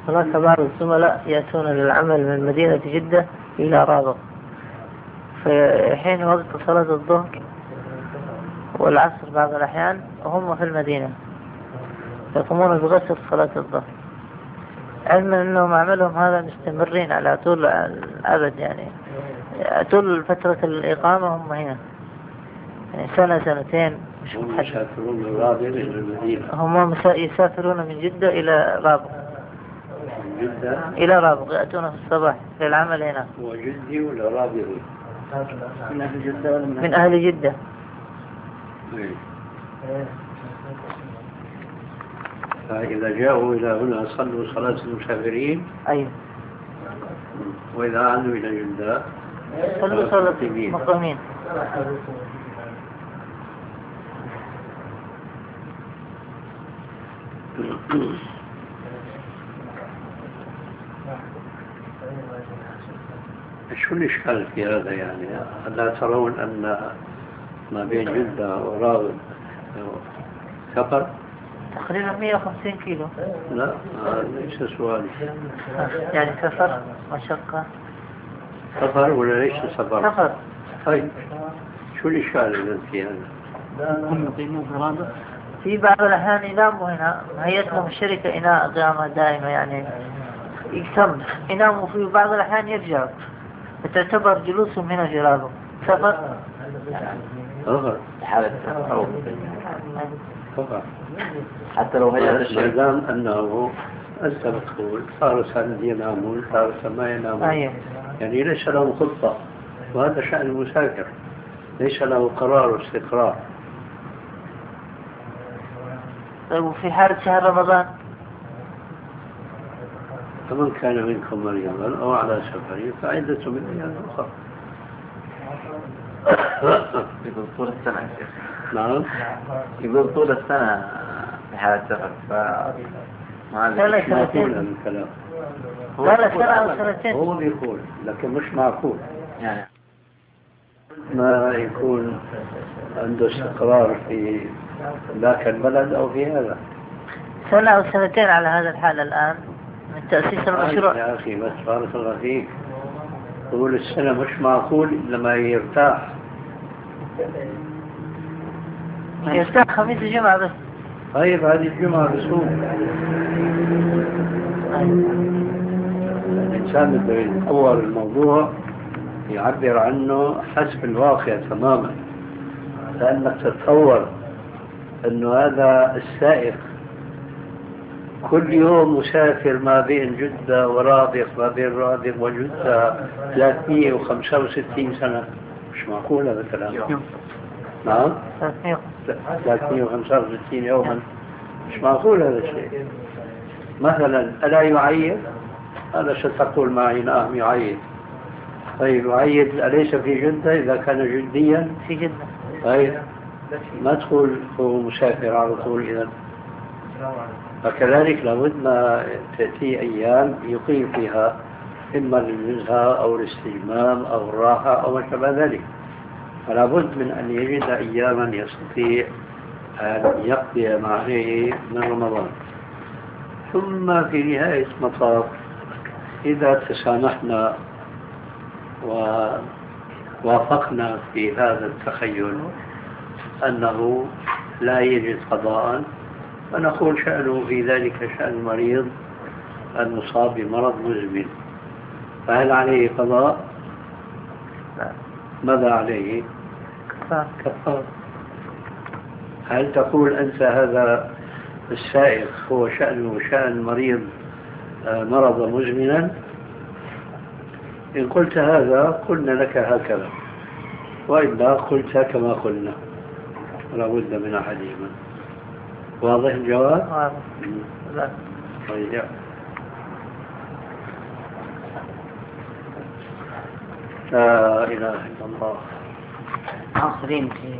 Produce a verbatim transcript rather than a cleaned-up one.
هناك بعض الزملاء يأتون للعمل من مدينة جدة إلى رابغ، في حين وقت صلاة الظهر والعصر بعض الأحيان وهم في المدينة يقومون بغسل صلاة الظهر، علما أنهم عملهم هذا مستمرين على طول الأبد، يعني طول فترة الإقامة هم هنا، يعني سنة سنتين. هم يسافرون من رابغ إلى المدينة. هم يسافرون من جدة إلى رابغ. من جدة إلى رابغ يأتون في الصباح للعمل هنا. هو جدي ولا رابغي؟ من أهل جدة ولا من أهل جدة. فإذا جاءوا إلى هنا صلوا صلاة المسافرين. أيوة. وإذا عادوا إلى جدة صلوا صلاة المقيمين. شو الإشكال في هذا؟ يعني ألا ترون أن ما بين جدة ورابغ سفر؟ تقريبا مئة وخمسين كيلو. لا ليس سؤالي. يعني سفر مشقة. سفر ولا ليس سفر؟ سفر. طيب شو الإشكال إذا في هذا؟ هم يقيمون في رابغ. في بعض الأحيان يناموا هنا، هيئتهم الشركة إناء قامة دائمة، يعني يتم يناموا في بعض الأحيان يرجعوا، فتعتبر جلوسهم هنا في رابغ سفر. سفر. حالة سفر. حتى لو هي ما دام أنه أنت بتقول فارسا ينامون فارسا ما ينامون. أيه. يعني ليس له خطة، وهذا شأن المسافر، ليس له قرار واستقرار. طيب وفي حالة شهر رمضان؟ فمن كان منكم مريضا أو على سفر فعدة من أيام أخرى. يقول طول السنة. نعم. يقول طول السنة في حالة سفر. ف لا لا معقول هذا الكلام. لا لا سنة أو سنتين. هو بيقول لكن مش معقول. يعني ما يكون عنده استقرار في ذاك البلد أو في هذا. سنة أو سنتين على هذا الحال الآن من تأسيس المشروع. يا أخي بس بارك الله فيك، طول السنة مش معقول إلا ما يرتاح. يرتاح خميس الجمعة بس. طيب هذه الجمعة بسوم. الإنسان بده يتصور الموضوع يعبر عنه حسب الواقع تماما، لأنك تتصور أنه هذا السائق كل يوم مسافر ما بين جدة ورابغ، ما بين رابغ وجدة ثلاثمئة وخمسة وستين سنة. مش معقول هذا الكلام. نعم ثلاثمئة وخمسة وستين يوما، مش معقول هذا الشيء. مثلا ألا يعيد؟ هذا ستقول معي نعم يعيد. طيب يعيد أليس في جدة إذا كان جديا؟ في جدة. طيب ما تقول هو مسافر على طول إذا. فكذلك لابد ما تأتي أيام يقيم فيها إما للنزهة أو الاستجمام أو الراحة أو ما شابه ذلك، فلا بد من أن يجد أياما يستطيع أن يقضي معه من رمضان. ثم في نهاية المطاف إذا تسامحنا ووافقنا في هذا التخيل أنه لا يجد قضاء، فنقول شأنه في ذلك شأن المريض المصاب بمرض مزمن. فهل عليه قضاء؟ لا. ماذا عليه؟ كفارة. هل تقول أنت هذا السائق هو شأنه شأن مريض مرض مزمنا؟ إن قلت هذا قلنا لك هكذا، وإلا قلت كما قلنا، ولا بد من أحدهما. واضح الجواب؟ واضح. لا. طيب. لا إله إلا الله. عصرين